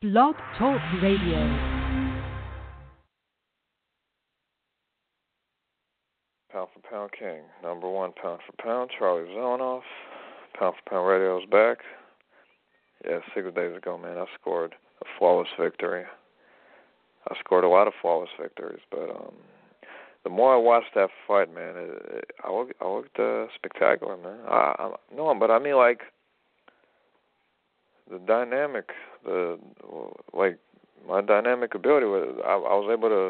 Blog Talk Radio. Pound for Pound King, number one pound for pound, Charlie Zelenoff. Pound for Pound Radio is back. Yeah, 6 days ago, man, I scored a flawless victory. I scored a lot of flawless victories, but the more I watched that fight, man, I looked spectacular, man. But I mean, like, the dynamic, my dynamic ability was, I was able to,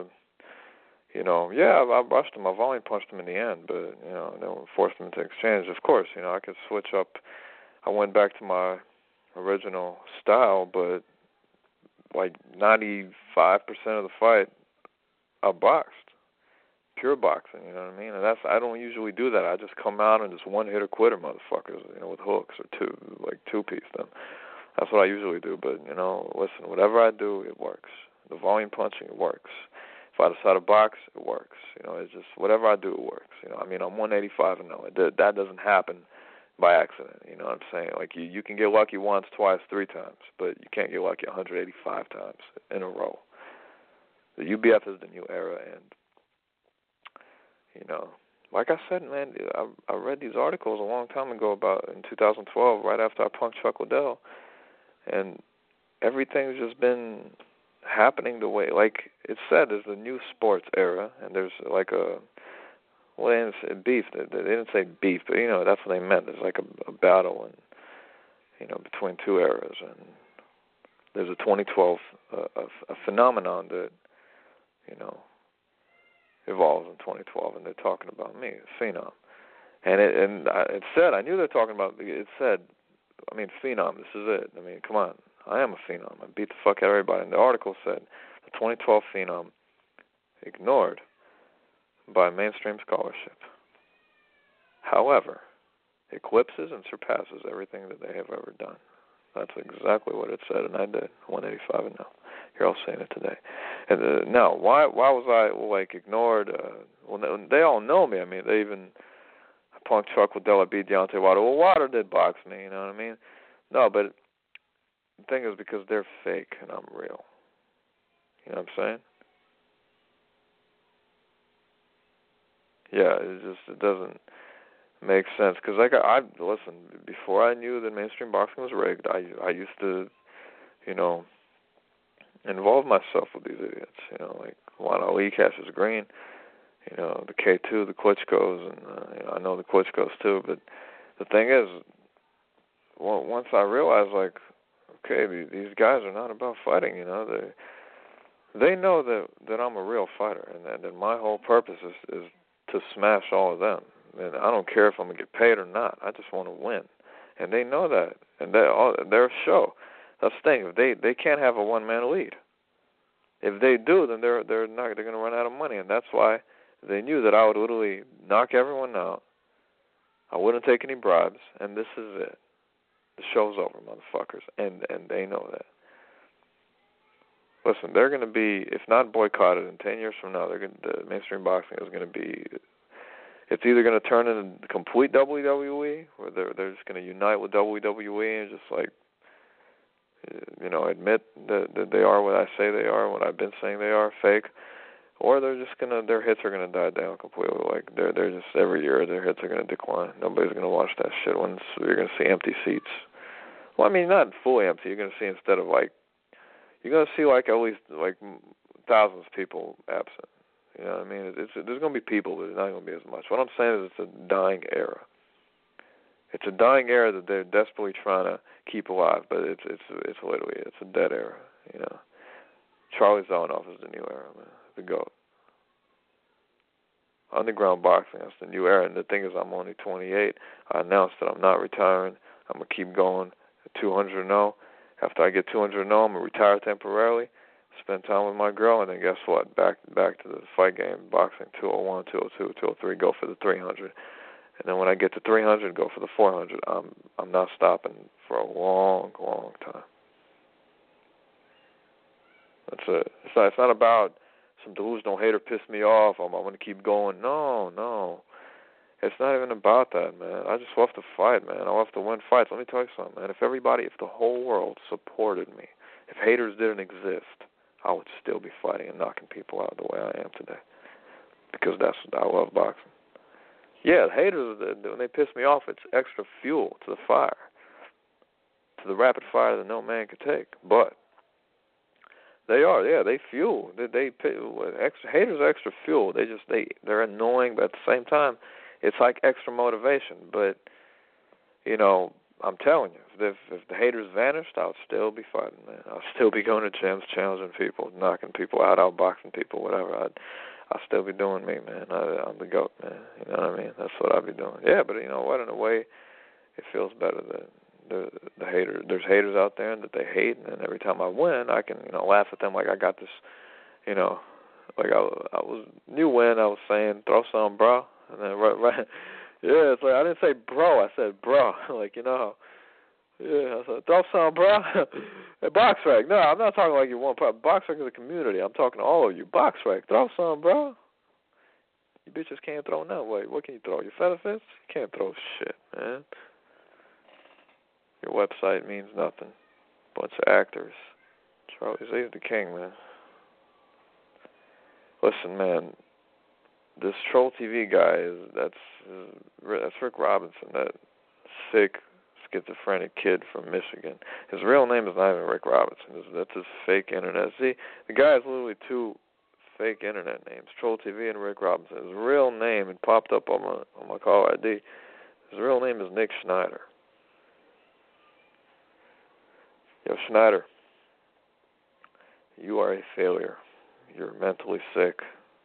I brushed him. I volley punched him in the end, but, then forced him to exchange. Of course, I could switch up. I went back to my original style, but like 95% of the fight, I boxed. Pure boxing, you know what I mean? And I don't usually do that. I just come out and just one-hitter quitter motherfuckers, with hooks or two-piece them. That's what I usually do. But, listen, whatever I do, it works. The volume punching, it works. If I decide to box, it works. It's just whatever I do, it works. I'm 185 and 0. That doesn't happen by accident. You know what I'm saying? Like, you can get lucky once, twice, 3 times, but you can't get lucky 185 times in a row. The UBF is the new era, and, like I said, man, I read these articles a long time ago about in 2012, right after I punked Chuck Liddell, and everything's just been happening the way, like it said, there's a new sports era, and there's like they didn't say beef. They didn't say beef, but that's what they meant. There's like a battle, and between two eras, and there's a 2012 a phenomenon that evolves in 2012, and they're talking about me, Phenom, and it said, I knew they're talking about. It said, Phenom. This is it. Come on. I am a phenom. I beat the fuck out of everybody. And the article said the 2012 phenom ignored by mainstream scholarship. However, eclipses and surpasses everything that they have ever done. That's exactly what it said, and I did. 185 and 0. You're all saying it today. And now, why was I ignored? They all know me. They even punked Chuck Liddell. I beat Deontay Wilder. Well, Wilder did box me. You know what I mean? No, but the thing is, because they're fake and I'm real. You know what I'm saying? Yeah, it doesn't make sense. Because listen, before I knew that mainstream boxing was rigged, I used to, involve myself with these idiots. Like Juan Ali, Cassius Green, the K2, the Klitschko's, and I know the Klitschko's too. But the thing is, once I realized, okay, these guys are not about fighting, They know that I'm a real fighter, and that my whole purpose is to smash all of them. And I don't care if I'm going to get paid or not. I just want to win. And they know that. And they're a show. That's the thing. They can't have a one-man lead. If they do, then they're going to run out of money. And that's why they knew that I would literally knock everyone out. I wouldn't take any bribes. And this is it. The show's over, motherfuckers, and they know that. Listen, they're going to be, if not boycotted, in 10 years from now, the mainstream boxing is going to be, it's either going to turn into complete WWE, where they're just going to unite with WWE and just admit that they are what I say they are, what I've been saying they are, fake, or they're just their hits are going to die down completely. They're just, every year their hits are going to decline. Nobody's going to watch that shit. You're going to see empty seats. Well, not fully empty. You're going to see instead of you're going to see at least thousands of people absent. You know what I mean? There's going to be people, but it's not going to be as much. What I'm saying is it's a dying era. It's a dying era that they're desperately trying to keep alive, but it's literally, it's a dead era. Charlie Zelenoff is the new era, man. The GOAT. Underground boxing, that's the new era. And the thing is, I'm only 28. I announced that I'm not retiring. I'm going to keep going at 200-0. After I get 200-0, I'm going to retire temporarily, spend time with my girl, and then guess what? Back to the fight game, boxing, 201, 202, 203, go for the 300. And then when I get to 300, go for the 400. I'm not stopping for a long, long time. That's it. It's not about some delusional hater pissed me off. I'm going to keep going. No. It's not even about that, man. I just love to fight, man. I love to win fights. Let me tell you something, man. If the whole world supported me, if If haters didn't exist, I would still be fighting and knocking people out the way I am today. Because I love boxing. Yeah, the haters, when they piss me off, it's extra fuel to the fire, to the rapid fire that no man could take. But they fuel. Haters are extra fuel. They're annoying, but at the same time, it's like extra motivation. But I'm telling you, if the haters vanished, I would still be fighting, man. I'll still be going to gyms, challenging people, knocking people out, outboxing people, whatever. I'll still be doing me, man. I'm the GOAT, man. You know what I mean? That's what I'll be doing. Yeah, but you know what? In a way, it feels better that the haters. There's haters out there that they hate, and then every time I win, I can laugh at them like I got this. Like I was new win. I was saying throw some, bro, and then right. Yeah, it's like I didn't say bro. I said bro. Like Yeah, I said throw some, bro. Hey, BoxRec. No, I'm not talking like you're one part. BoxRec is a community. I'm talking to all of you. BoxRec. Throw some, bro. You bitches can't throw no way. What can you throw? Your feather fists? You can't throw shit, man. Your website means nothing. Bunch of actors. Charlie Z's the king, man. Listen, man. This Troll TV guy that's Rick Robinson, that sick schizophrenic kid from Michigan. His real name is not even Rick Robinson. That's his fake internet. See, the guy has literally two fake internet names, Troll TV and Rick Robinson. His real name, it popped up on my caller ID. His real name is Nick Schneider. Yo, Schneider, you are a failure. You're mentally sick.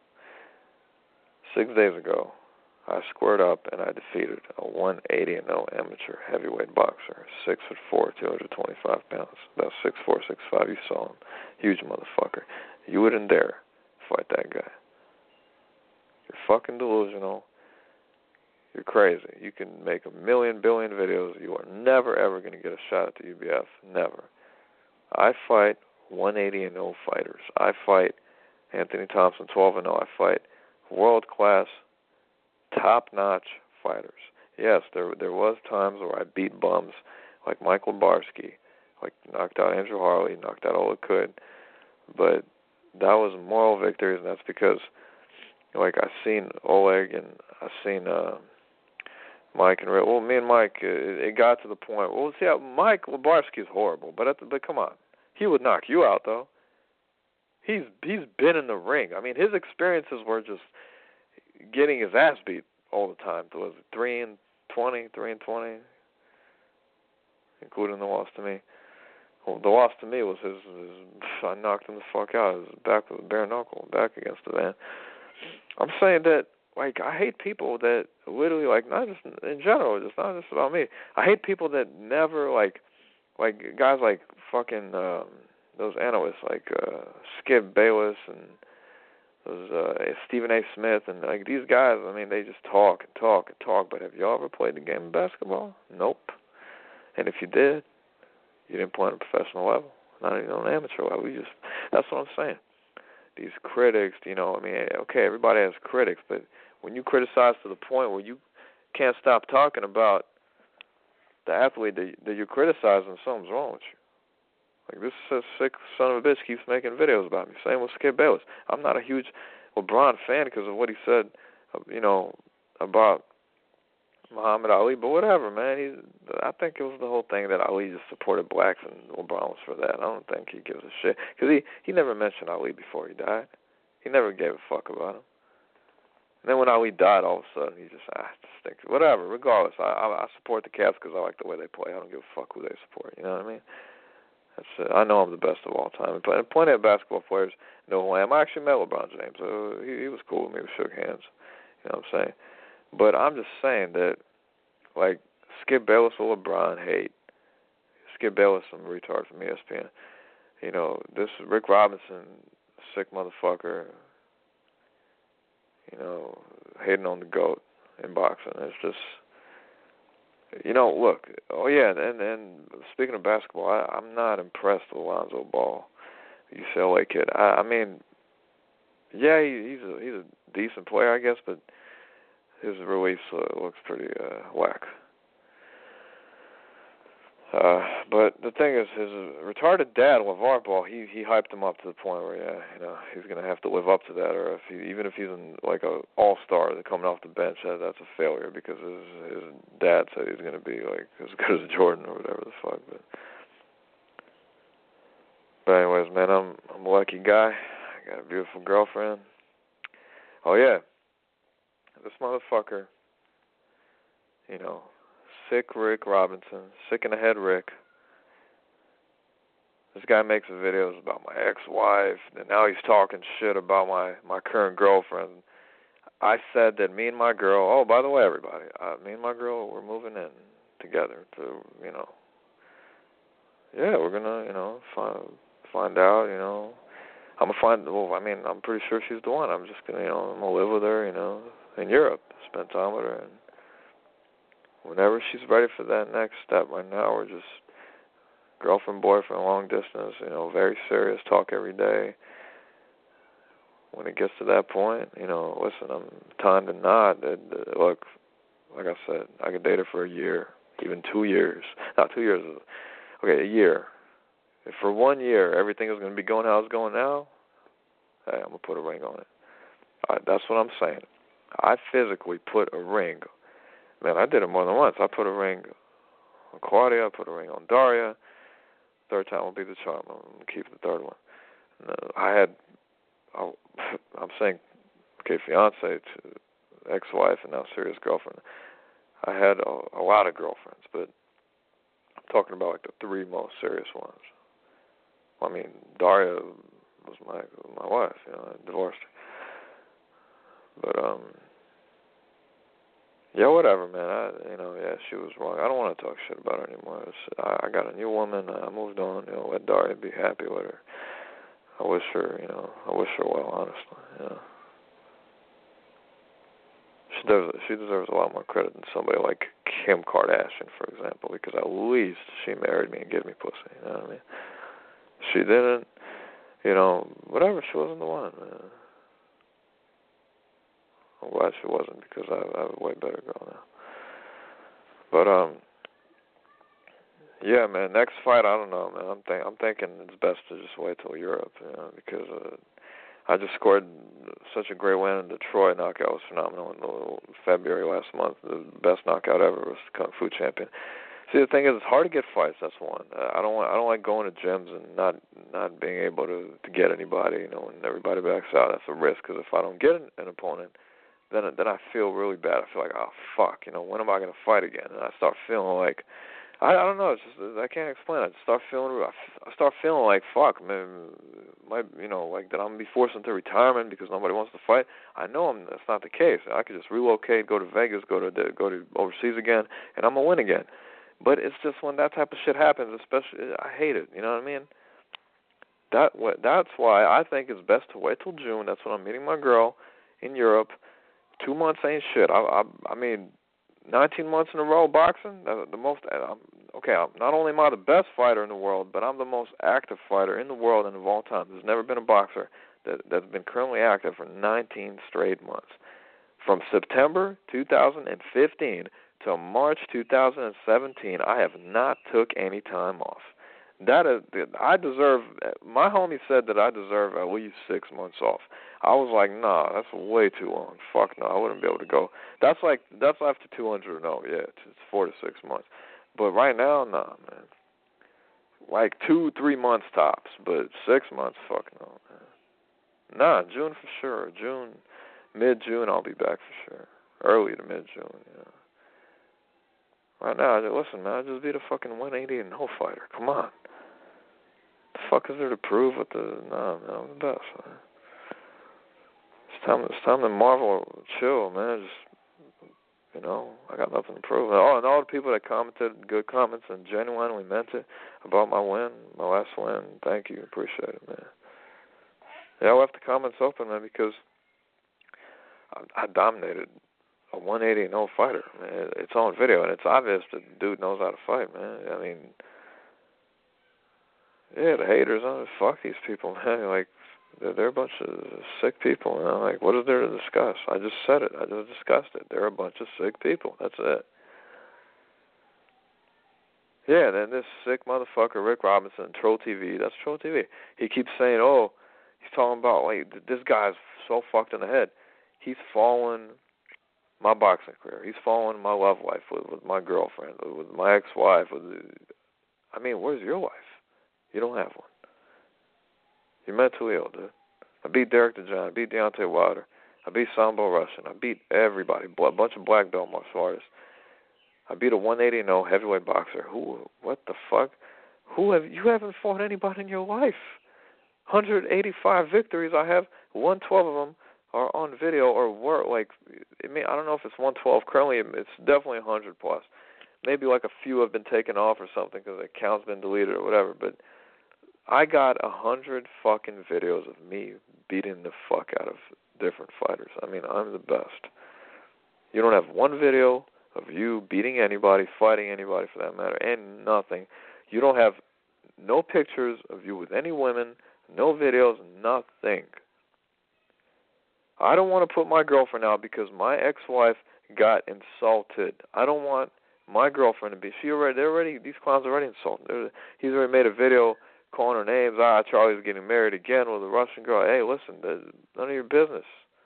6 days ago, I squared up and I defeated a 180-0 amateur heavyweight boxer, 6'4", 225 pounds. About 6'4", 6'5". You saw him, huge motherfucker. You wouldn't dare fight that guy. You're fucking delusional. You're crazy. You can make a million, billion videos. You are never, ever going to get a shot at the UBF. Never. I fight 180-0 fighters. I fight Anthony Thompson, 12-0. I fight world-class, top-notch fighters. Yes, there was times where I beat bums like Michael Barsky, like knocked out Andrew Harley, knocked out Oleg Could, but that was moral victories, and that's because, like, I've seen Oleg and I've seen Mike and Rick. Well, me and Mike, it got to the point. Well, see, Mike Barsky is horrible, but come on, he would knock you out though. He's been in the ring. I mean, his experiences were just getting his ass beat all the time. It was 3-20, including the loss to me. Well, the loss to me was his I knocked him the fuck out. His back with a bare knuckle, back against the van. I'm saying that, like, I hate people that literally, like, not just in general, it's not just about me. I hate people that never, like guys like fucking those analysts, like Skip Bayless and those Stephen A. Smith, and like these guys. I mean, they just talk and talk and talk. But have y'all ever played the game of basketball? Nope. And if you did, you didn't play on a professional level, not even on an amateur level. That's what I'm saying. These critics, I mean, okay, everybody has critics, but when you criticize to the point where you can't stop talking about the athlete that you're criticizing, something's wrong with you. Like, this sick son of a bitch keeps making videos about me. Same with Skip Bayless. I'm not a huge LeBron fan because of what he said, about Muhammad Ali, but whatever, man. I think it was the whole thing that Ali just supported blacks and LeBron was for that. I don't think he gives a shit. Because he never mentioned Ali before he died. He never gave a fuck about him. And then when Ali died, all of a sudden, he just think, whatever, regardless. I support the Cavs because I like the way they play. I don't give a fuck who they support, you know what I mean? That's it. I know I'm the best of all time. And plenty of basketball players know who I am. I actually met LeBron James. He was cool with me. We shook hands. You know what I'm saying? But I'm just saying that, like, Skip Bayless or LeBron hate. Skip Bayless, some retard from ESPN. This Rick Robinson, sick motherfucker, hating on the GOAT in boxing. It's just, look, oh yeah, and speaking of basketball, I'm not impressed with Lonzo Ball, UCLA kid. I mean, yeah, he's a decent player, I guess, but his release looks pretty whack. But the thing is, his retarded dad, LeVar Ball, he hyped him up to the point where, yeah, he's gonna have to live up to that, or even if he's in like a all-star coming off the bench, that's a failure because his dad said he's gonna be like as good as Jordan or whatever the fuck. But anyways, man, I'm a lucky guy. I got a beautiful girlfriend. Oh yeah, this motherfucker, sick Rick Robinson, sick in the head Rick. This guy makes videos about my ex-wife, and now he's talking shit about my current girlfriend. I said that me and my girl, oh, by the way, everybody, me and my girl, we're moving in together to, yeah, we're going to, find out, I'm pretty sure she's the one. I'm just going to, I'm going to live with her, in Europe, spend time with her, and whenever she's ready for that next step. Right now, we're just girlfriend, boyfriend, long distance, very serious, talk every day. When it gets to that point, listen, I'm time to not. Look, like I said, I could date her for a year, even 2 years. Not 2 years, okay, a year. If for 1 year everything is going to be going how it's going now, hey, I'm going to put a ring on it. All right, that's what I'm saying. I physically put a ring. Man, I did it more than once. I put a ring on Claudia, I put a ring on Daria. Third time will be the charm. I'm going to keep the third one. I'm saying, okay, fiance to ex-wife and now serious girlfriend. I had a lot of girlfriends, but I'm talking about like the 3 most serious ones. I mean, Daria was my wife, I divorced her. But, yeah, whatever, man. Yeah, she was wrong. I don't want to talk shit about her anymore. I got a new woman. I moved on. Let Daria be happy with her. I wish her well, honestly. She deserves a lot more credit than somebody like Kim Kardashian, for example, because at least she married me and gave me pussy. You know what I mean? She didn't. Whatever. She wasn't the one. I'm glad she wasn't because I have a way better girl now. But yeah, man. Next fight, I don't know, man. I'm thinking it's best to just wait till Europe, because I just scored such a great win in Detroit. Knockout was phenomenal in February last month. The best knockout ever was Kung Fu champion. See, the thing is, it's hard to get fights. That's one. I don't like going to gyms and not being able to get anybody. When everybody backs out, that's a risk. Because if I don't get an opponent, then I feel really bad. I feel like, oh fuck, when am I going to fight again? And I start feeling like, I don't know. It's just I can't explain it. I start feeling like fuck, man. Like that I'm gonna be forced into retirement because nobody wants to fight. I know that's not the case. I could just relocate, go to Vegas, go to overseas again, and I'm gonna win again. But it's just when that type of shit happens, especially, I hate it. You know what I mean? That's why I think it's best to wait till June. That's when I'm meeting my girl in Europe. 2 months ain't shit. I mean, 19 months in a row boxing. The most. Okay, not only am I the best fighter in the world, but I'm the most active fighter in the world and of all time. There's never been a boxer that's been currently active for 19 straight months. From September 2015 to March 2017, I have not took any time off. I deserve. My homie said that I deserve at least 6 months off. I was like, nah, that's way too long. Fuck no, I wouldn't be able to go. That's after 200 and oh, yeah, it's 4 to 6 months. But right now, nah, man. Like 2-3 months tops, but 6 months, fuck no, man. Nah, June for sure. Mid-June, I'll be back for sure. Early to mid-June, Right now, listen, man, I just beat a fucking 180 and no fighter. Come on. The fuck is there to prove with nah, man, I'm the best, man. It's time to marvel, chill, man. Just, I got nothing to prove. Oh, and all the people that commented good comments and genuinely meant it about my last win, thank you, appreciate it, man. Yeah, I left the comments open, man, because I dominated a 180 and 0 fighter, man. It's on video, and it's obvious that the dude knows how to fight, man. I mean, yeah, the haters, fuck these people, man. Like, they're a bunch of sick people, Like, what is there to discuss? I just said it. I just discussed it. They're a bunch of sick people. That's it. Yeah, then this sick motherfucker, Rick Robinson, Troll TV, that's Troll TV. He keeps saying, oh, he's talking about, like, this guy's so fucked in the head. He's following my boxing career. He's following my love life with my girlfriend, with my ex-wife. I mean, where's your wife? You don't have one. You're mentally ill, dude. I beat Derek DeJohn. I beat Deontay Wilder. I beat Sambo Russian. I beat everybody, a bunch of black belt martial artists. I beat a 180-0 heavyweight boxer. What the fuck? You haven't fought anybody in your life. 185 victories I have. 112 of them are on video or were like. I mean, I don't know if it's 112 currently. It's definitely 100 plus. Maybe like a few have been taken off or something because the account's been deleted or whatever. But I got 100 fucking videos of me beating the fuck out of different fighters. I mean, I'm the best. You don't have one video of you beating anybody, fighting anybody for that matter, and nothing. You don't have no pictures of you with any women, no videos, nothing. I don't want to put my girlfriend out because my ex-wife got insulted. I don't want my girlfriend to be. These clowns are already insulted. He's already made a video calling her names. Charlie's getting married again with a Russian girl. Hey, listen, none of your business.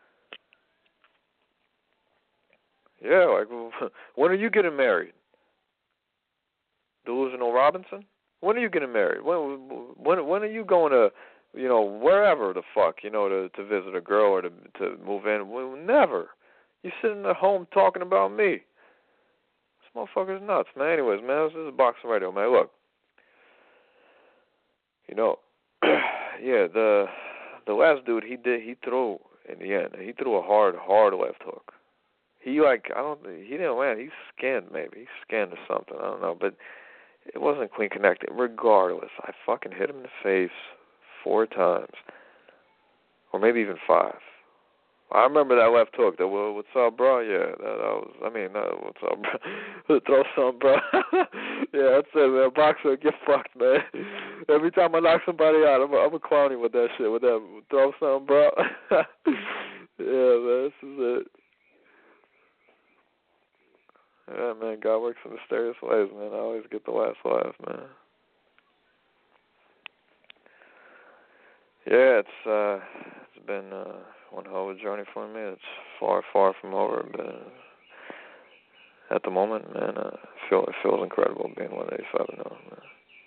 Yeah, like, when are you getting married? Delusional Robinson? When are you getting married? When are you going to, wherever the fuck, to visit a girl or to move in? Well, never. You're sitting at home talking about me. This motherfucker's nuts, man. Anyways, man, this is Boxing Radio, man. Look, yeah, the last dude he threw in the end. He threw a hard left hook. He didn't land. He skinned maybe. He skinned or something. I don't know, but it wasn't clean connected. Regardless, I fucking hit him in the face 4 times, or maybe even 5. I remember that left hook. That what's up, bro? Yeah, that was. What's up, bro? Throw some, bro. Yeah, that's it, man. Boxer, get fucked, man. Every time I knock somebody out, I'm a clown him with that shit. With that, throw some, bro. Yeah, man, this is it. Yeah, man, God works in mysterious ways, man. I always get the last laugh, man. Yeah, it's been one hell of a journey for me. It's far from over, but at the moment, man, it feels incredible being 185 now, man.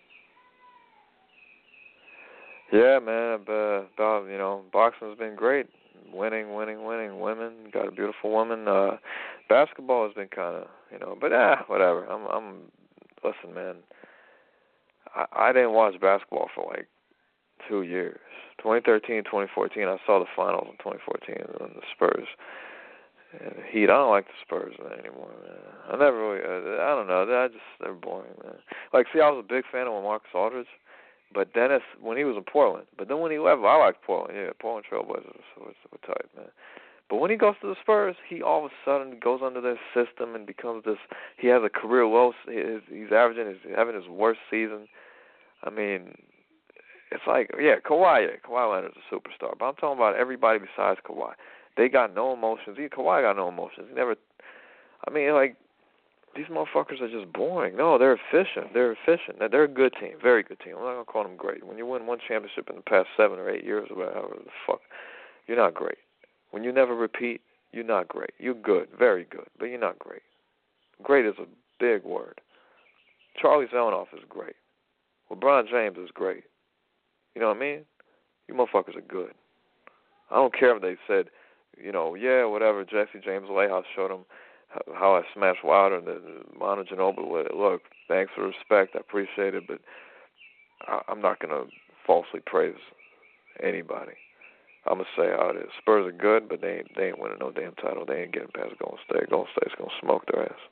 Yeah, man, but boxing's been great. Winning. Women, got a beautiful woman. Basketball has been kind of, but whatever. Listen, man. I didn't watch basketball for like 2 years. 2013, 2014. I saw the finals in 2014 and the Spurs. And the Heat. I don't like the Spurs anymore, man. I never really. I don't know. They're boring, man. Like, see, I was a big fan of Marcus Aldridge. But Dennis, when he was in Portland, but then when he left, I liked Portland. Yeah, Portland Trailblazers were tight, man. But when he goes to the Spurs, he all of a sudden goes under their system and becomes this. He has a career low. He's having his worst season. I mean, it's like, yeah, Kawhi Leonard's a superstar, but I'm talking about everybody besides Kawhi. They got no emotions. Kawhi got no emotions. He never. I mean, like. These motherfuckers are just boring. No, they're efficient. They're a good team, very good team. I'm not going to call them great. When you win one championship in the past 7 or 8 years or whatever the fuck, you're not great. When you never repeat, you're not great. You're good, very good, but you're not great. Great is a big word. Charlie Zelenoff is great. LeBron James is great. You know what I mean? You motherfuckers are good. I don't care if they said, yeah, whatever, Jesse James Layhouse showed them how I smashed Wilder and the Manu Ginobili. Look, thanks for the respect. I appreciate it, but I'm not going to falsely praise anybody. I'm going to say how it is. Spurs are good, but they ain't winning no damn title. They ain't getting past Golden State. Golden State's going to smoke their ass.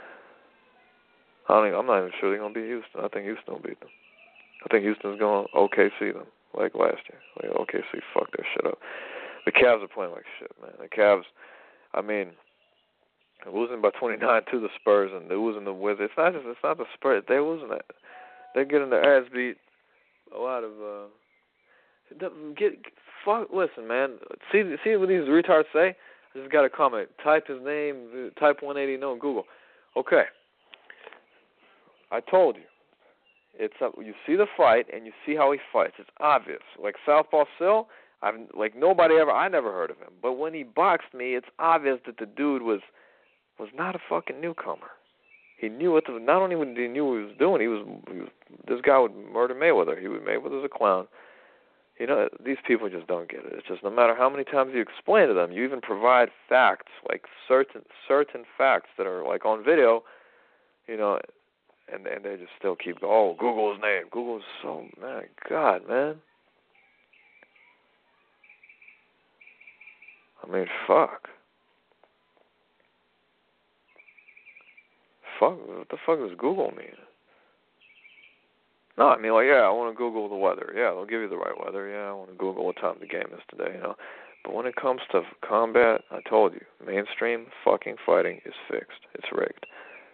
I'm not even sure they're going to beat Houston. I think Houston will beat them. I think Houston's going to OKC them like last year. Like OKC fucked their shit up. The Cavs are playing like shit, man. The Cavs, I mean, losing by 29 to the Spurs and losing the Wizards. It's not the Spurs. They're losing that. They're getting their ass beat. A lot of listen, man. See what these retards say. I just got a comment. Type his name. Type 180 no Google. Okay. I told you. It's you see the fight and you see how he fights. It's obvious. Like Southpaw Sill, I never heard of him. But when he boxed me, it's obvious that the dude was not a fucking newcomer. He knew not only did he knew what he was doing, he was this guy would murder Mayweather. Mayweather's a clown. You know, these people just don't get it. It's just no matter how many times you explain to them, you even provide facts, like certain facts that are like on video, you know, and they just still keep going, oh, Google's name. Google's so, man, God, man. I mean, fuck. What the fuck does Google mean? No, I mean, like, yeah, I want to Google the weather. Yeah, they'll give you the right weather. Yeah, I want to Google what time the game is today, you know. But when it comes to combat, I told you, mainstream fucking fighting is fixed. It's rigged.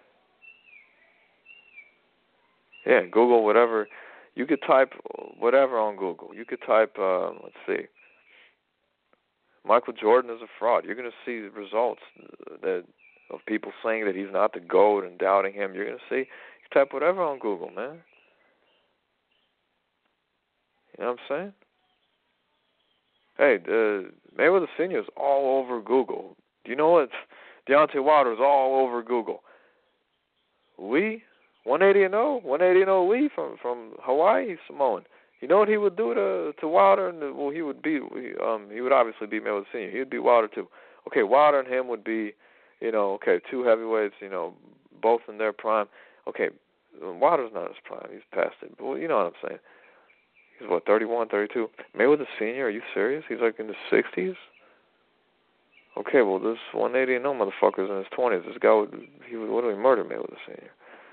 Yeah, Google whatever. You could type whatever on Google. You could type, let's see, Michael Jordan is a fraud. You're going to see the results of people saying that he's not the GOAT and doubting him. You're going to see, you type whatever on Google, man. You know what I'm saying? Hey, Mayweather Sr. is all over Google. Do you know what? Deontay Wilder is all over Google. Lee, 180-0, 180-0 Lee from Hawaii, he's Samoan. You know what he would do to Wilder? Well, he would obviously beat Mayweather Sr. He would beat Wilder too. Okay, Wilder and him would be, you know, okay, two heavyweights, you know, both in their prime. Okay, Wilder's not his prime. He's past it. But you know what I'm saying. He's, 31, 32? Mayweather Sr., are you serious? He's like in his 60s? Okay, well, this 180-0 motherfucker's in his 20s. This guy would literally murder Mayweather Sr.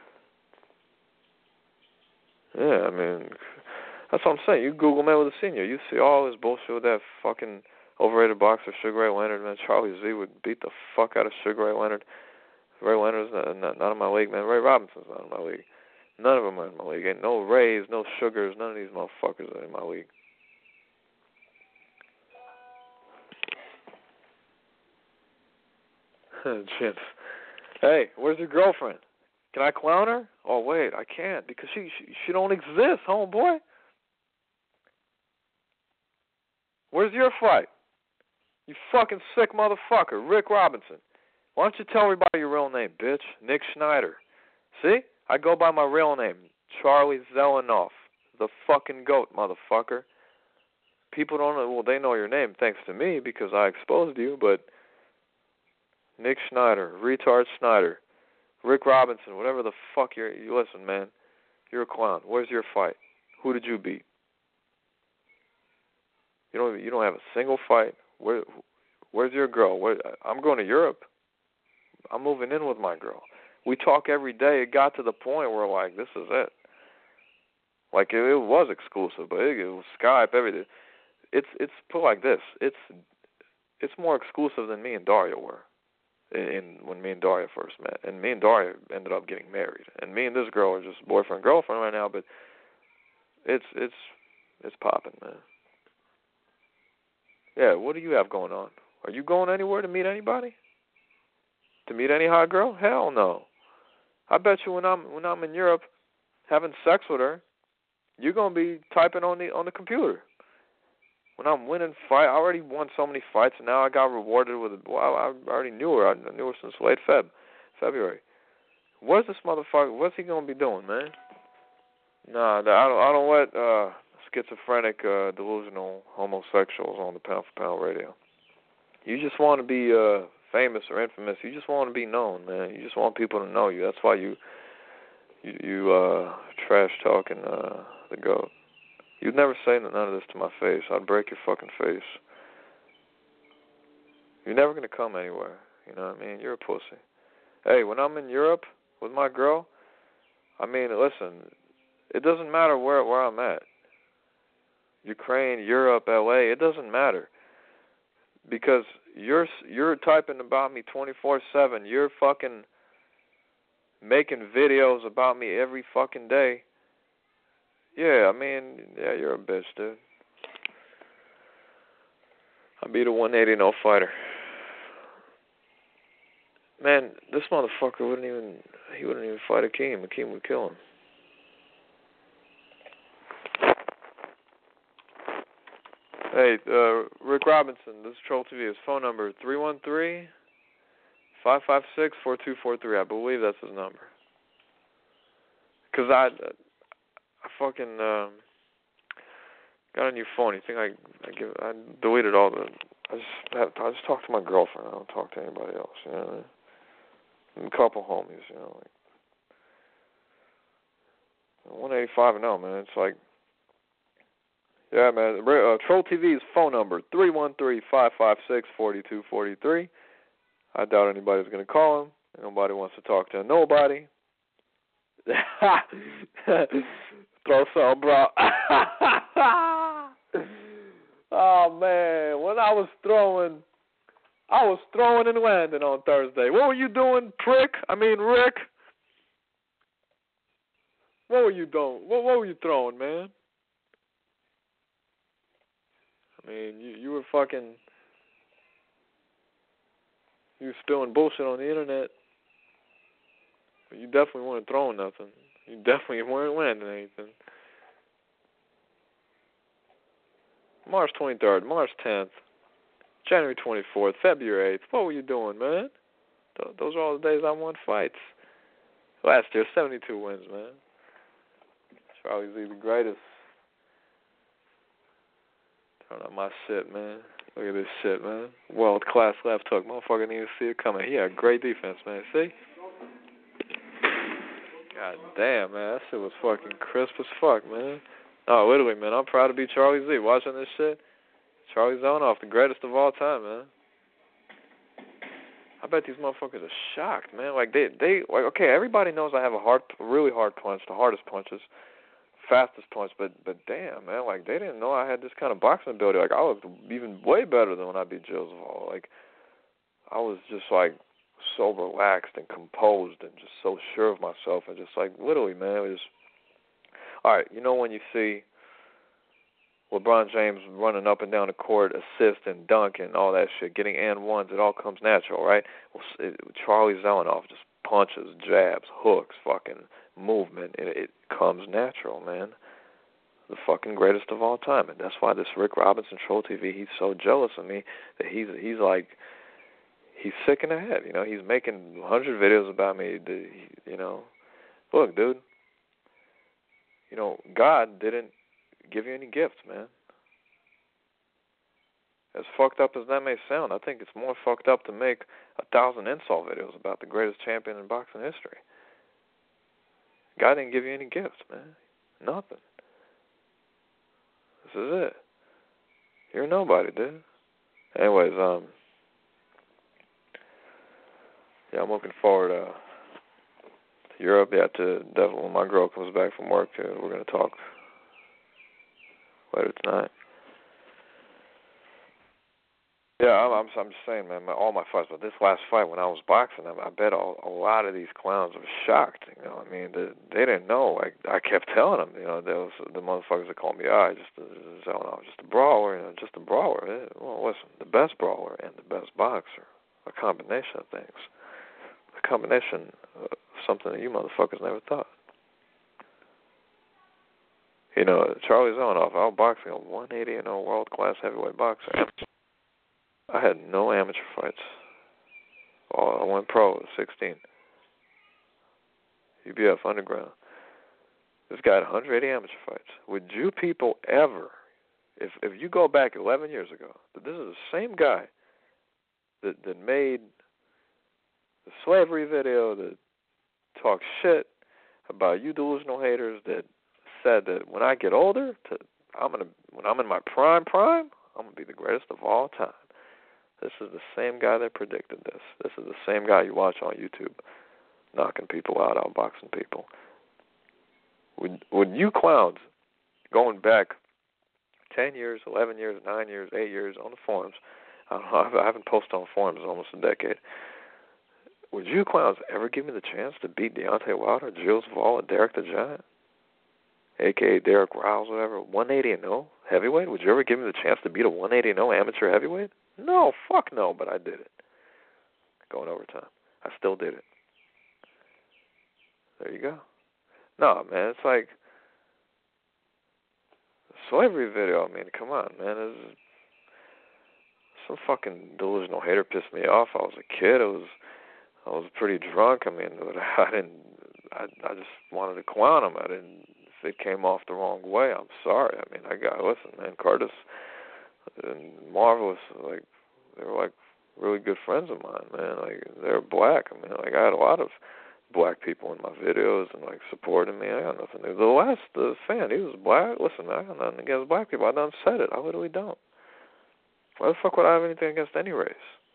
Yeah, I mean, that's what I'm saying. You Google Mayweather Sr., you see all this bullshit with that fucking overrated boxer, Sugar Ray Leonard, man. Charlie Z would beat the fuck out of Sugar Ray Leonard. Ray Leonard's not in my league, man. Ray Robinson's not in my league. None of them are in my league. Ain't no Rays, no Sugars, none of these motherfuckers are in my league. Jim. Hey, where's your girlfriend? Can I clown her? Oh, wait, I can't because she don't exist, homeboy. Where's your fight? You fucking sick motherfucker, Rick Robinson. Why don't you tell everybody your real name, bitch? Nick Schneider. See? I go by my real name, Charlie Zelenoff, the fucking GOAT, motherfucker. People don't know, well, they know your name thanks to me because I exposed you, but Nick Schneider, retard Schneider, Rick Robinson, whatever the fuck you listen, man, you're a clown. Where's your fight? Who did you beat? You don't have a single fight. Where's your girl? I'm going to Europe. I'm moving in with my girl. We talk every day. It got to the point where, like, this is it. Like, it was exclusive, but it was Skype, everything. It's put like this. It's more exclusive than me and Daria were when me and Daria first met. And me and Daria ended up getting married. And me and this girl are just boyfriend, girlfriend right now, but it's popping, man. Yeah, what do you have going on? Are you going anywhere to meet anybody? To meet any hot girl? Hell no. I bet you when I'm in Europe having sex with her, you're gonna be typing on the computer. When I'm winning fight, I already won so many fights, and now I got rewarded with it. Well, I already knew her. I knew her since late February. What's this motherfucker? What's he gonna be doing, man? Nah, I don't let schizophrenic, delusional homosexuals on the Pound for Pound radio. You just want to be famous or infamous. You just want to be known, man. You just want people to know you. That's why you trash talking the GOAT. You'd never say none of this to my face. I'd break your fucking face. You're never gonna come anywhere. You know what I mean? You're a pussy. Hey, when I'm in Europe with my girl, I mean, listen, it doesn't matter where I'm at. Ukraine, Europe, LA, it doesn't matter. Because you're typing about me 24/7. You're fucking making videos about me every fucking day. Yeah, I mean, yeah, you're a bitch, dude. I'll be the 180-0 fighter. Man, this motherfucker wouldn't even fight Akeem. Akeem would kill him. Hey, Rick Robinson, this is Troll TV. His phone number, 313-556-4243. I believe that's his number. Because I fucking got a new phone. You think I deleted all the... I just talk to my girlfriend. I don't talk to anybody else, you know. And a couple homies, you know. Like 185 and 0, man. It's like... Yeah, man. Troll TV's phone number, 313-556-4243. I doubt anybody's going to call him. Nobody wants to talk to nobody. Throw some, bro. Oh, man. When I was throwing and landing on Thursday. What were you doing, Rick? What were you doing? What were you throwing, man? I mean, you were fucking... You were spilling bullshit on the internet. But you definitely weren't throwing nothing. You definitely weren't landing anything. March 23rd, March 10th, January 24th, February 8th. What were you doing, man? Those are all the days I won fights. Last year, 72 wins, man. Charlie Z, the greatest. Turn on my shit, man. Look at this shit, man. World-class left hook. Motherfucker didn't even see it coming. He had great defense, man. See? God damn, man. That shit was fucking crisp as fuck, man. Oh, literally, man. I'm proud to be Charlie Z. Watching this shit. Charlie Zonoff, the greatest of all time, man. I bet these motherfuckers are shocked, man. Like, they like, okay, everybody knows I have a really hard punch, the hardest punches. Fastest punch, but damn, man, like, they didn't know I had this kind of boxing ability. Like, I was even way better than when I beat Gilles Hall. Like, I was just, like, so relaxed and composed and just so sure of myself and just, like, literally, man, it was... All right, you know when you see LeBron James running up and down the court, assist and dunk and all that shit, getting and ones, it all comes natural, right? Well, Charlie Zelenoff just punches, jabs, hooks, fucking movement, and it comes natural, man. The fucking greatest of all time. And that's why this Rick Robinson, Troll TV, he's so jealous of me that he's like, he's sick in the head, you know. He's making 100 videos about me, you know. Look, dude, you know, God didn't give you any gifts, man. As fucked up as that may sound, I think it's more fucked up to make 1,000 insult videos about the greatest champion in boxing history. God didn't give you any gifts, man. Nothing. This is it. You're nobody, dude. Anyways, yeah, I'm looking forward to Europe. Yeah, to definitely when my girl comes back from work, we're gonna talk later tonight. Yeah, I'm just saying, man. All my fights, but this last fight when I was boxing, I bet a lot of these clowns were shocked. You know, I mean, they didn't know. Like, I kept telling them, you know, there was the motherfuckers that called me, just a brawler, you know, just a brawler. Well, listen, the best brawler and the best boxer, a combination of things, a combination of something that you motherfuckers never thought. You know, Charlie Zonoff, out boxing a 180-0 world-class heavyweight boxer. I had no amateur fights. I went pro at 16. UBF Underground. This guy had 180 amateur fights. Would you people ever, if you go back 11 years ago, this is the same guy that made the slavery video, that talked shit about you delusional haters, that said that when I get older, when I'm in my prime, I'm gonna be the greatest of all time. This is the same guy that predicted this. This is the same guy you watch on YouTube knocking people out, outboxing people. Would you clowns, going back 10 years, 11 years, 9 years, 8 years on the forums, I haven't posted on forums in almost a decade, would you clowns ever give me the chance to beat Deontay Wilder, Gilles Hall, or Derek the Giant, a.k.a. Derek Rouse, whatever, 180-0 heavyweight? Would you ever give me the chance to beat a 180-0 amateur heavyweight? No, fuck no, but I did it. Going overtime. I still did it. There you go. No, man, it's like slavery video. I mean, come on, man. It's some fucking delusional hater pissed me off. I was a kid. I was pretty drunk. I mean, I just wanted to clown him. I didn't. If it came off the wrong way, I'm sorry. I mean, listen, man. Curtis and Marvelous, like, they were like really good friends of mine, man. Like, they're black. I mean, like, I had a lot of black people in my videos and like supporting me. I got nothing to do. The fan, he was black. Listen, man, I got nothing against black people. I done said it. I literally don't. Why the fuck would I have anything against any race?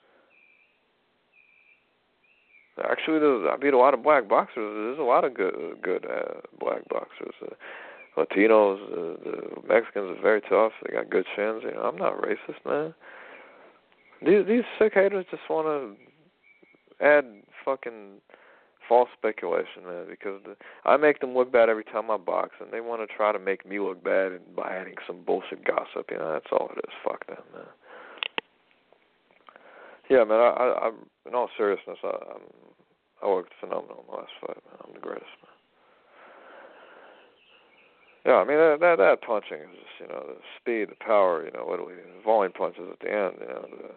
Actually, I beat a lot of black boxers. There's a lot of good black boxers. Latinos, the Mexicans are very tough. They got good chins. You know, I'm not racist, man. These sick haters just want to add fucking false speculation, man, because I make them look bad every time I box, and they want to try to make me look bad by adding some bullshit gossip. You know, that's all it is. Fuck them, man. Yeah, man, I in all seriousness, I worked phenomenal in the last fight, man. I'm the greatest, man. Yeah, I mean, that punching is just, you know, the speed, the power, you know, literally, the volume punches at the end, you know, the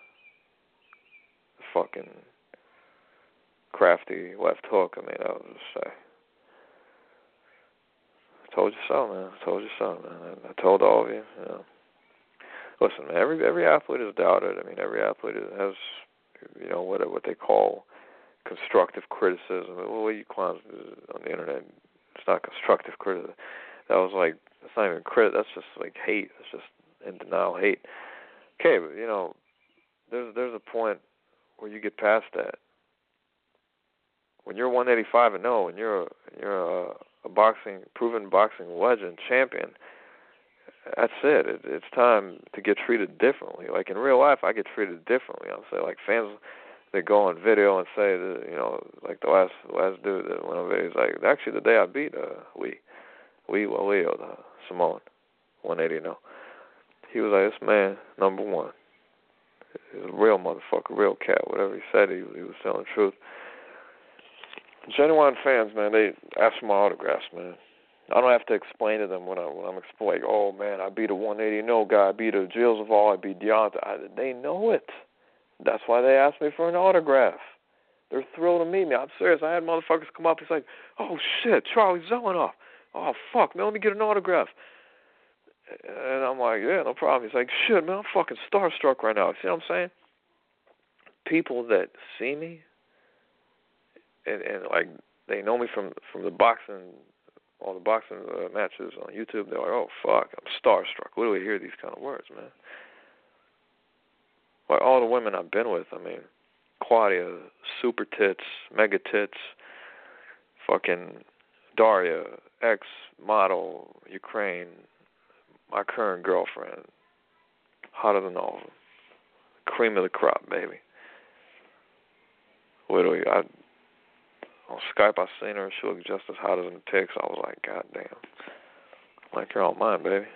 fucking crafty left hook. I mean, I was just say, I told you so, man. I told you so, man. I told all of you, you know. Listen, man, every athlete is doubted. I mean, every athlete has, you know, what they call constructive criticism. What you clowns on the internet, it's not constructive criticism. That was like, that's not even that's just like hate. It's just in denial hate. Okay, but, you know, there's a point where you get past that. When you're 185-0 and you're a proven boxing legend, champion, that's it. It's time to get treated differently. Like in real life, I get treated differently. I'll say, like, fans, they go on video and say that, you know, like the last dude that went on video, he's like, actually the day I beat Leo, the Samoan, 180-0. He was like, this man, number one. He's a real motherfucker, real cat. Whatever he said, he was telling the truth. Genuine fans, man, they ask for my autographs, man. I don't have to explain to them when I'm explaining, oh, man, I beat a 180-0 guy, I beat a Gilles Zaval, I beat Deontay. They know it. That's why they asked me for an autograph. They're thrilled to meet me. I'm serious. I had motherfuckers come up. It's like, oh, shit, Charlie Zelenoff. Oh, fuck, man, let me get an autograph. And I'm like, yeah, no problem. He's like, shit, man, I'm fucking starstruck right now. See what I'm saying? People that see me and like, they know me from the boxing, all the boxing matches on YouTube. They're like, oh, fuck, I'm starstruck. Where do we hear these kind of words, man? Like all the women I've been with, I mean, Claudia, super tits, mega tits, fucking Daria, ex-model, Ukraine, my current girlfriend, hotter than all of them. Cream of the crop, baby. Literally, on Skype, I seen her. She looked just as hot as in the pics. I was like, God damn. Like, you're all mine, baby.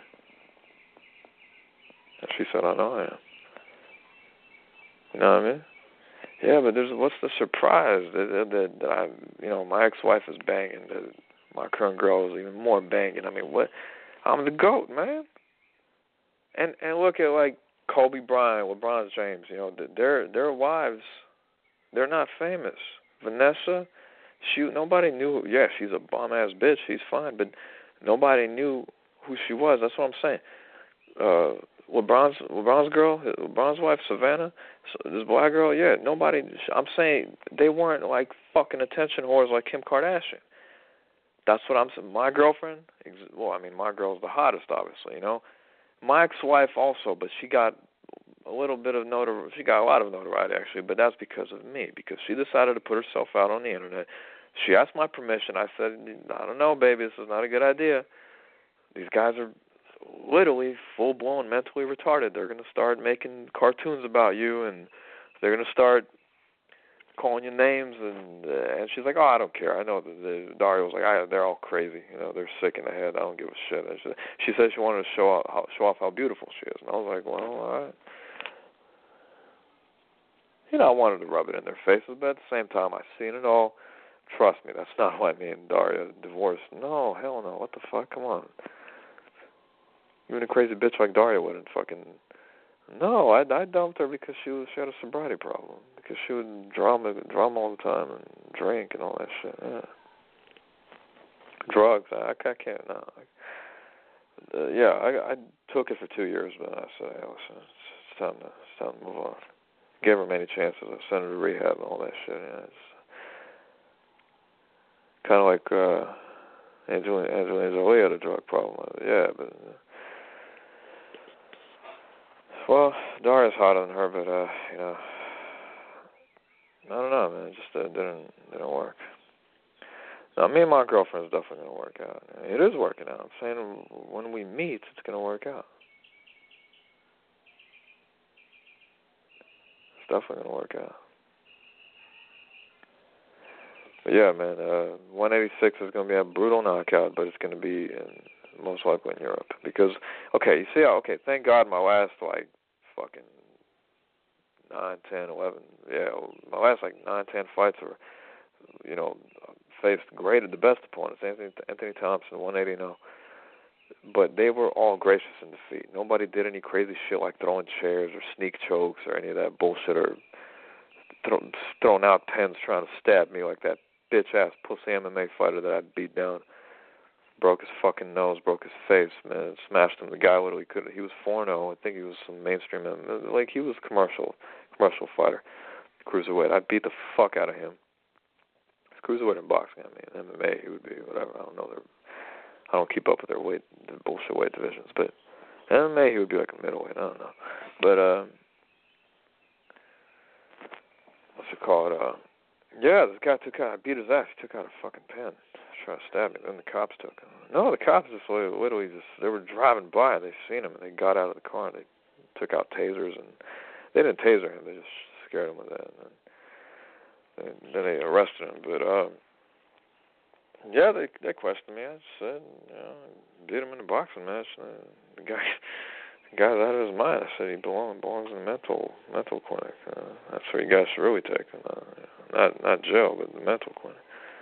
And she said, I know I am. You know what I mean? Yeah, but what's the surprise that I, you know, my ex-wife is banging, that my current girl is even more banging. I mean, what? I'm the GOAT, man. And look at, like, Kobe Bryant, LeBron James, you know, their wives, they're not famous. Vanessa, nobody knew. Yeah, she's a bomb-ass bitch. She's fine, but nobody knew who she was. That's what I'm saying. LeBron's girl, LeBron's wife, Savannah, this black girl, yeah, nobody, I'm saying they weren't like fucking attention whores like Kim Kardashian. That's what I'm saying. My girlfriend, well, I mean, my girl's the hottest, obviously, you know. My ex-wife also, but she got a little bit of notoriety. She got a lot of notoriety, actually, but that's because of me, because she decided to put herself out on the internet. She asked my permission. I said, I don't know, baby, this is not a good idea. These guys are literally full-blown mentally retarded. They're going to start making cartoons about you, and they're going to start calling you names, and she's like, oh, I don't care. I know Daria was like, they're all crazy. You know, they're sick in the head. I don't give a shit. And she said she wanted to show off how beautiful she is, and I was like, well, all right. I wanted to rub it in their faces, but at the same time, I seen it all. Trust me, that's not why me and Daria divorced. No, hell no. What the fuck? Come on. Even a crazy bitch like Daria wouldn't fucking. No, I dumped her because she had a sobriety problem. Because she would drama all the time and drink and all that shit. Yeah. Drugs. I can't. No. I took it for 2 years, but I said, hey, listen, it's time to move on. Gave her many chances. I sent her to rehab and all that shit. Yeah, it's kind of like Angelina Jolie had a drug problem. Yeah, but well, Daria's hotter than her, but I don't know, man. It just didn't work. Now, me and my girlfriend's definitely gonna work out. It is working out. I'm saying when we meet, it's gonna work out. It's definitely gonna work out. But yeah, man, 186 is going to be a brutal knockout, but it's going to be most likely in Europe. Because, okay, you see how, thank God my last, fucking 9, 10, 11, my last, 9, 10 fights were, faced the best opponents, Anthony Thompson, 180-0. But they were all gracious in defeat. Nobody did any crazy shit like throwing chairs or sneak chokes or any of that bullshit or throwing out pens trying to stab me like that bitch-ass pussy MMA fighter that I beat down. Broke his fucking nose, broke his face, man. Smashed him. The guy literally he was 4-0. I think he was some mainstream, he was a commercial fighter. Cruiserweight. I beat the fuck out of him. It's cruiserweight in boxing. I mean, MMA, he would be whatever. I don't know. I don't keep up with the bullshit weight divisions. But MMA, he would be like a middleweight. I don't know. But, what's it called? Yeah, this guy I beat his ass. He took out a fucking pen. Trying to stab me. Then the cops took him. No, the cops literally they were driving by and they seen him and they got out of the car and they took out tasers and they didn't taser him. They just scared him with that. And then they arrested him. But, yeah, they questioned me. I said, beat him in a boxing match. The guy's out of his mind. I said he belongs in a mental clinic. That's where you guys should really take him. Not jail, but the mental clinic.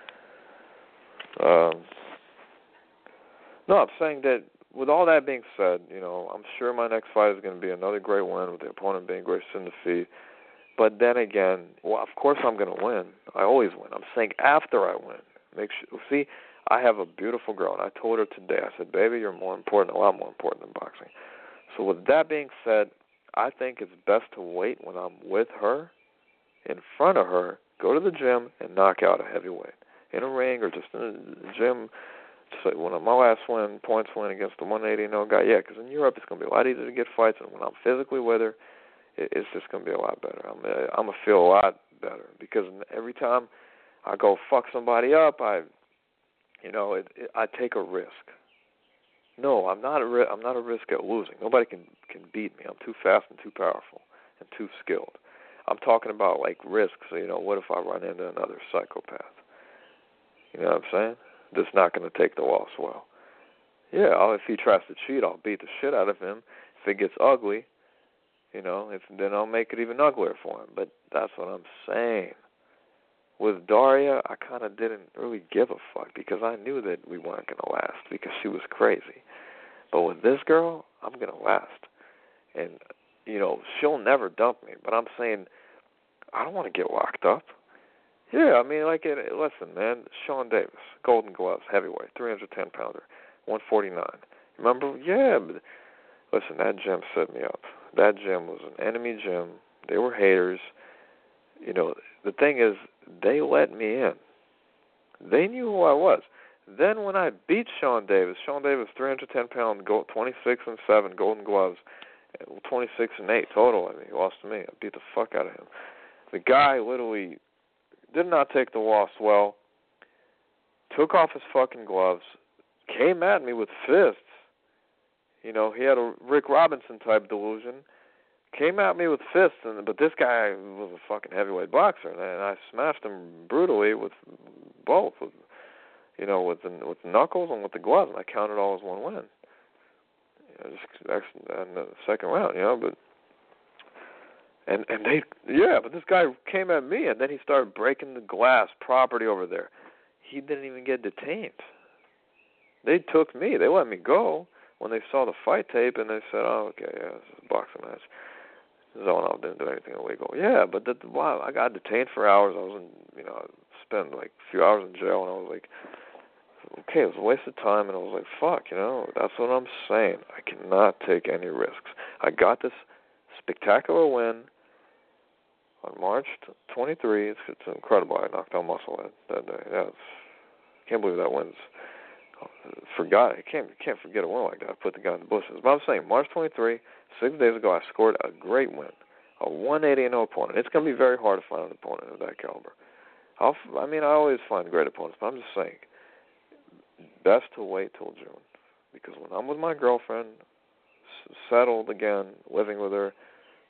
No, I'm saying that with all that being said, I'm sure my next fight is going to be another great win with the opponent being gracious in defeat. But then again, well, of course I'm going to win. I always win. I'm saying after I win. See, I have a beautiful girl, and I told her today, I said, baby, you're a lot more important than boxing. So with that being said, I think it's best to wait when I'm with her, in front of her, go to the gym, and knock out a heavyweight. In a ring or just in the gym. Just like my last points win against the 180-0 guy. Yeah, because in Europe it's going to be a lot easier to get fights, and when I'm physically with her, it's just going to be a lot better. I'm going to feel a lot better because every time I go fuck somebody up, I take a risk. No, I'm not a risk at losing. Nobody can beat me. I'm too fast and too powerful and too skilled. I'm talking about risks. What if I run into another psychopath? You know what I'm saying? That's not going to take the loss well. Yeah, if he tries to cheat, I'll beat the shit out of him. If it gets ugly, then I'll make it even uglier for him. But that's what I'm saying. With Daria, I kind of didn't really give a fuck because I knew that we weren't going to last because she was crazy. But with this girl, I'm going to last. And, she'll never dump me. But I'm saying I don't want to get locked up. Yeah, I mean, listen, man, Sean Davis, Golden Gloves, heavyweight, 310-pounder, 149. Remember? Yeah, but listen, that gym set me up. That gym was an enemy gym. They were haters. The thing is, they let me in. They knew who I was. Then when I beat Sean Davis, 310-pound, 26-7, Golden Gloves, 26-8 total. He lost to me. I beat the fuck out of him. The guy literally did not take the loss well, took off his fucking gloves, came at me with fists. He had a Rick Robinson-type delusion. Came at me with fists, but this guy was a fucking heavyweight boxer, and I smashed him brutally with both, with the knuckles and with the gloves, and I counted all as one win. Just in the second round, but And but this guy came at me, and then he started breaking the glass property over there. He didn't even get detained. They took me. They let me go when they saw the fight tape, and they said, "Oh, okay, yeah, this is a boxing match." Zonov didn't do anything illegal. Yeah, but wow, I got detained for hours. I was I spent like a few hours in jail, and I was like, okay, it was a waste of time, and I was like, fuck, that's what I'm saying. I cannot take any risks. I got this spectacular win on March 23. It's incredible. I knocked out Musclehead that day. Yeah, can't believe that win's. Forgot. I can't forget a win like that. I put the guy in the bushes. But I'm saying, March 23, 6 days ago, I scored a great win, a 180-0 opponent. It's going to be very hard to find an opponent of that caliber. I always find great opponents, but I'm just saying, best to wait till June, because when I'm with my girlfriend, settled again, living with her,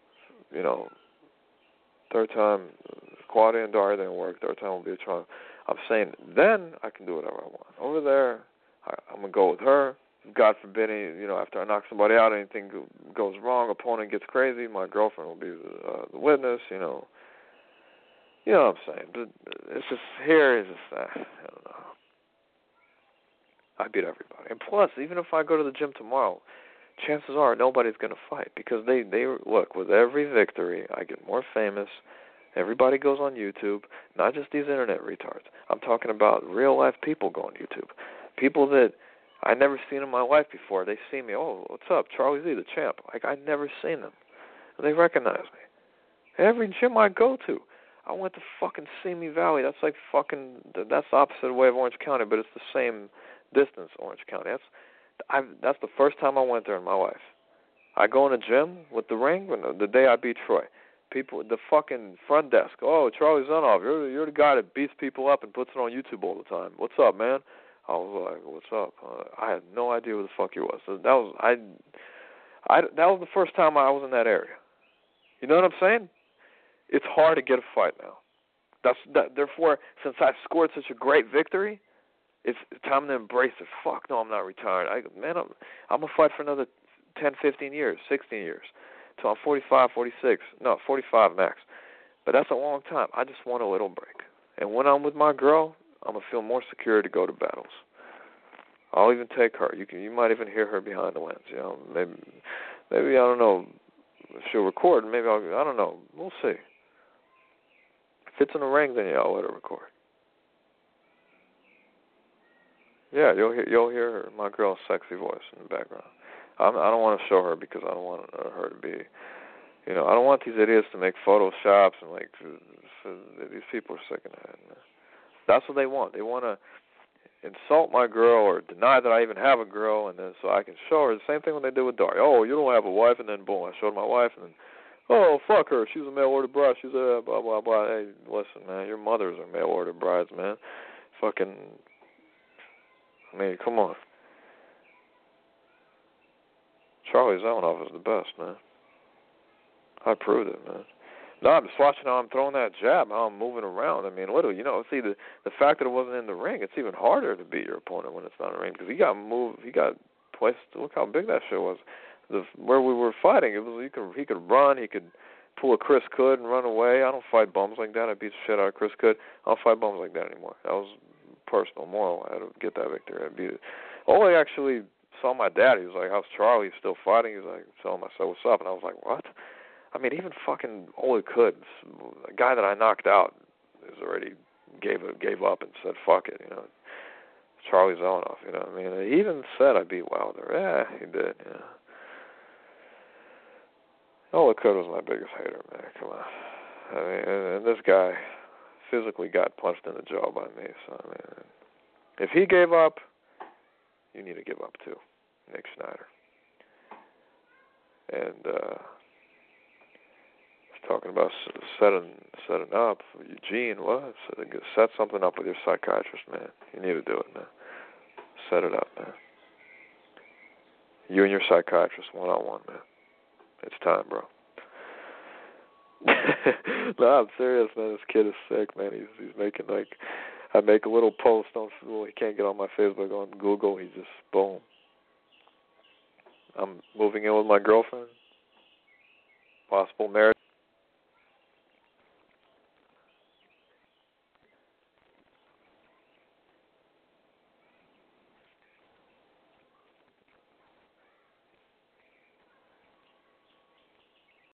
third time, Claudia and Daria didn't work. Third time will be a charm. I'm saying then I can do whatever I want. Over there, I'm going to go with her. God forbid, after I knock somebody out, anything goes wrong, opponent gets crazy, my girlfriend will be the witness, You know what I'm saying? But it's just, here is just, I don't know. I beat everybody. And plus, even if I go to the gym tomorrow, chances are nobody's going to fight, because they look, with every victory, I get more famous. Everybody goes on YouTube, not just these internet retards. I'm talking about real-life people go on YouTube. People that I never seen in my life before. They see me, oh, what's up, Charlie Z, the champ. Like, I'd never seen them. They recognize me. Every gym I go to. I went to fucking Simi Valley. That's like that's the opposite way of Orange County, but it's the same distance, Orange County. That's the first time I went there in my life. I go in a gym with the ring the day I beat Troy. People, the fucking front desk. Oh, Charlie Zonov, you're the guy that beats people up and puts it on YouTube all the time. What's up, man? I was like, what's up? I had no idea who the fuck he was. So that was the first time I was in that area. You know what I'm saying? It's hard to get a fight now. Therefore, since I scored such a great victory, it's time to embrace it. Fuck no, I'm not retired. I'm going to fight for another 10, 15 years, 16 years, until I'm 45, 46. No, 45 max. But that's a long time. I just want a little break. And when I'm with my girl, I'm going to feel more secure to go to battles. I'll even take her. You might even hear her behind the lens. Maybe I don't know if she'll record. Maybe I don't know. We'll see. If it's in the ring, then I'll let her record. Yeah, you'll hear her, my girl's sexy voice in the background. I don't want to show her because I don't want her to be, I don't want these idiots to make photoshops and these people are sick in the head. Man. That's what they want. They want to insult my girl or deny that I even have a girl, and then so I can show her the same thing when they did with Daria. Oh, you don't have a wife, and then boom, I showed my wife, and then, oh, fuck her. She's a mail-order bride. She's a blah, blah, blah. Hey, listen, man, your mothers are mail-order brides, man. Fucking, come on. Charlie Zonov is the best, man. I proved it, man. No, I'm just watching how I'm throwing that jab, how I'm moving around. Literally, see, the fact that it wasn't in the ring, it's even harder to beat your opponent when it's not in the ring, because he got moved, he got placed. Look how big that shit was. Where we were fighting, it was he could run, he could pull a Chris Cood and run away. I don't fight bums like that. I beat the shit out of Chris Cood. I don't fight bums like that anymore. That was personal, moral. I had to get that victory. I beat it. Ole actually saw my dad. He was like, how's Charlie? He's still fighting? He was like, telling my son, what's up? And I was like, what? Even fucking Ole Cood, a guy that I knocked out, is already gave up and said, fuck it, Charlie Zonov, He even said I beat Wilder. Yeah, he did, Ole Cood was my biggest hater, man. Come on. And this guy physically got punched in the jaw by me. So, if he gave up, you need to give up too, Nick Snyder. And talking about setting up, Eugene, what? Set something up with your psychiatrist, man. You need to do it, man. Set it up, man. You and your psychiatrist, one-on-one, man. It's time, bro. No, I'm serious, man. This kid is sick, man. He's making I make a little post on, he can't get on my Facebook, on Google. He just, boom. I'm moving in with my girlfriend. Possible marriage.